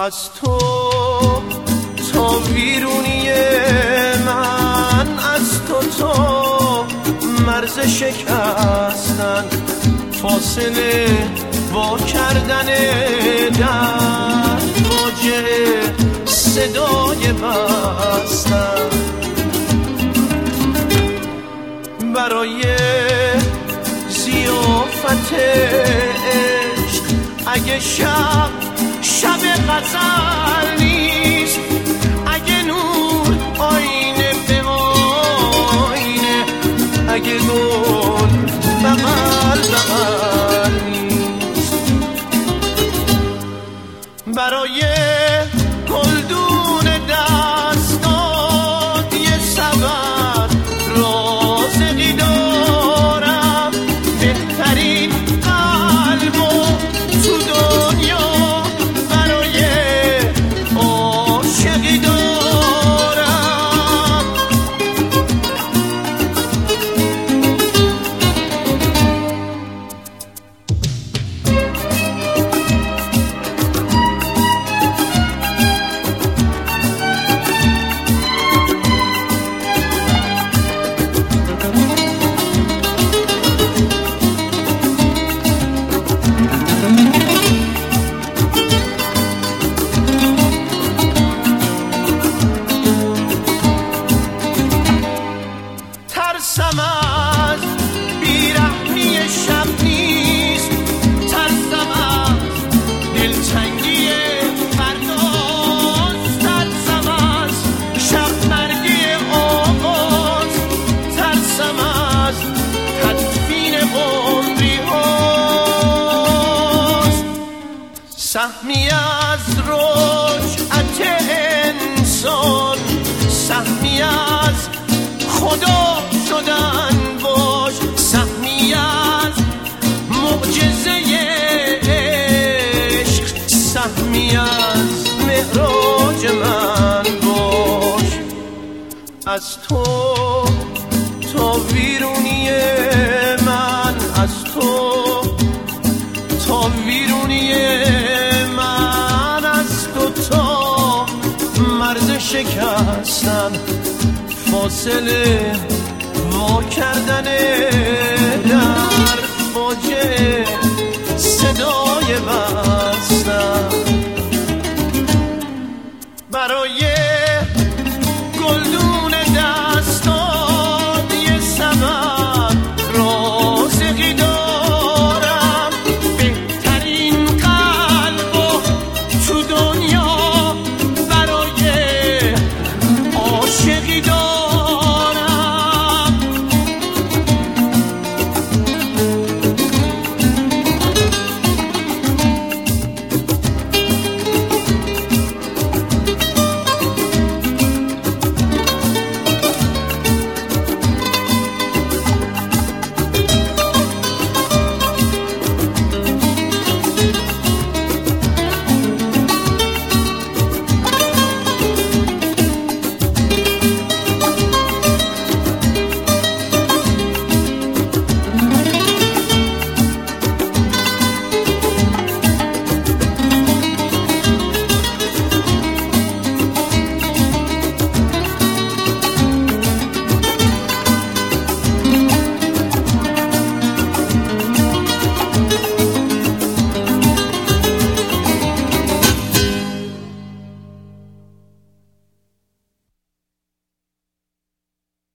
از تو تا ویرونی من، از تو مرز شکستن، فاصله با کردن در واجه صدای بستن. برای ضیافت عشق اگه شب غزل نیست، اگه نور آینه به آینه، اگه گل بغل بغل نیست. برای گلدون دستات یه سبد رازقی دارم، بهترین قلبو تو دنیا برای عاشقی دارم. ترسم از بیرحمی شب نیست، ترسم از دلتنگی فرداست، ترسم از شب مرگی آغاز، ترسم از تدفین عمری هاست. سهمی از رجعت انسان، سهمی از خدا شدن باش، سهمی از معجزه عشق، سهمی از معراج من باش. از تو تا ویرونی من، از تو تا ویرونی من، از تو تا مرز شکستن، فاصله وا کردن در